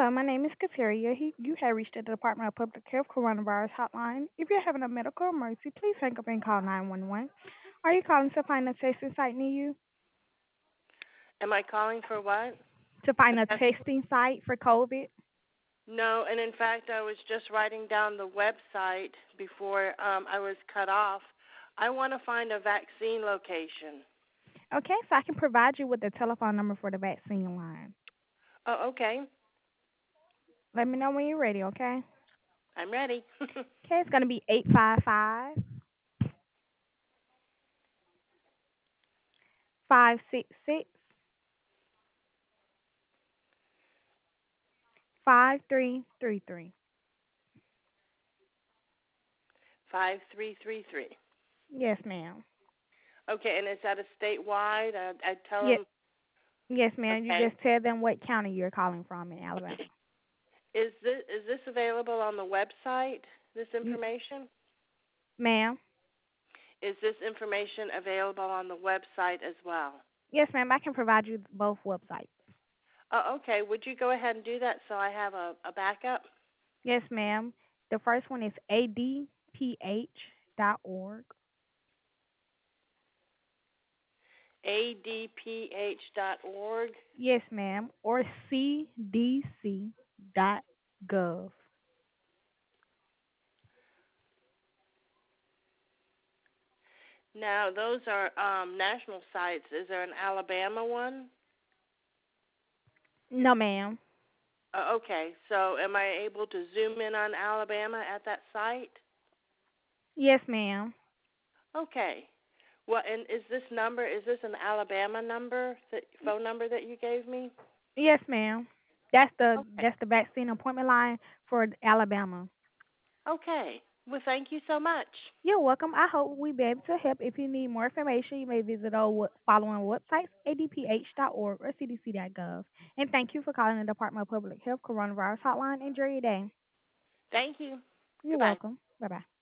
Hello, my name is Kateria. You have reached the Department of Public Health Coronavirus Hotline. If you're having a medical emergency, please hang up and call 911. Are you calling to find a testing site near you? Am I calling for what? To find A a test? testing site for COVID? No, and in fact, I was just writing down the website before I was cut off. I want to find a vaccine location. Okay, so I can provide you with the telephone number for the vaccine line. Oh, okay. Let me know when you're ready, okay? I'm ready. Okay, it's going to be 855 566 5333. 5333. Yes, ma'am. Okay, and is that a statewide? I tell Yes, them. yes, ma'am. You Okay. just tell them what county you're calling from in Alabama. Is this available on the website? This M- information? Ma'am? Is this information available on the website as well? Yes, ma'am. I can provide you both websites. Oh, okay. Would you go ahead and do that so I have a backup? Yes, ma'am. The first one is adph.org. adph.org. Yes, ma'am. Or cdc.gov. Now, those are national sites. Is there an Alabama one? No, ma'am. Okay, so am I able to zoom in on Alabama at that site? Yes, ma'am. Okay. Well, and is this an Alabama number, phone number that you gave me? Yes, ma'am. That's the Okay. that's the vaccine appointment line for Alabama. Okay. Well, thank you so much. You're welcome. I hope we be able to help. If you need more information, you may visit our following websites, adph.org or cdc.gov. And thank you for calling the Department of Public Health Coronavirus Hotline. Enjoy your day. Thank you. You're Goodbye. welcome. Bye-bye.